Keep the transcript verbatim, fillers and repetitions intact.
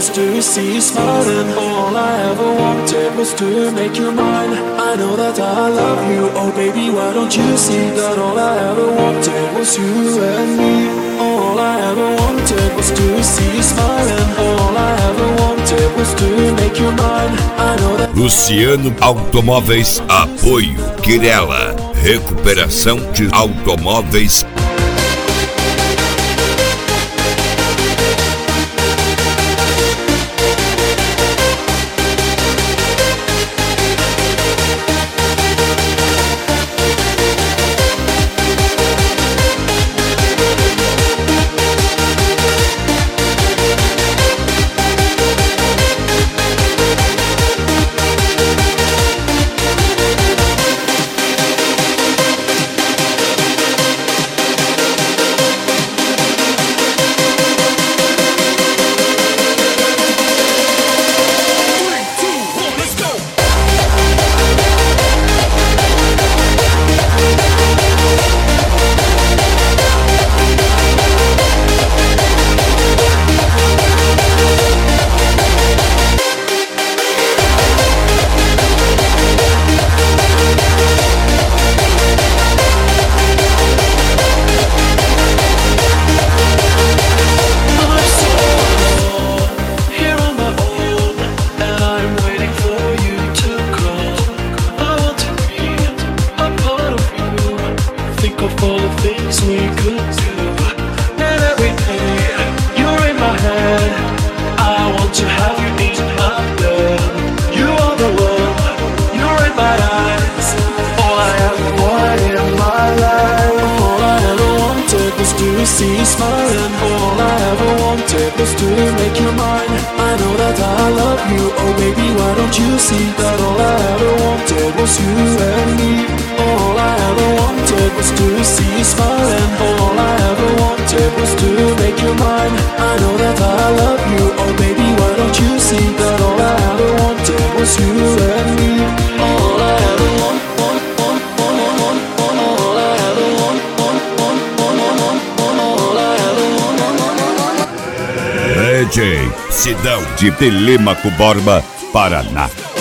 was to see you smiling. All I ever wanted was to make you mine. I know that I love you, oh baby, why don't you see that all I ever wanted was you and me. All I ever wanted was to see you smiling. All I ever wanted was to make you mine. I know that... Luciano Automóveis, apoio Quirela, recuperação de automóveis. See you smiling. All I ever wanted was to make you mine. I know that I love you, oh baby, why don't you see that all I ever wanted was you and me. All I ever wanted was to see you smiling. All I ever wanted was to make you mine. I know that I love you, oh baby, why don't you see that all I ever wanted was you and me. All I ever want, want, want, want, want, want, all I ever want, want, want, want, want, want, all I ever want, want, want, want. D J Sidão de Telêmaco Borba, Paraná.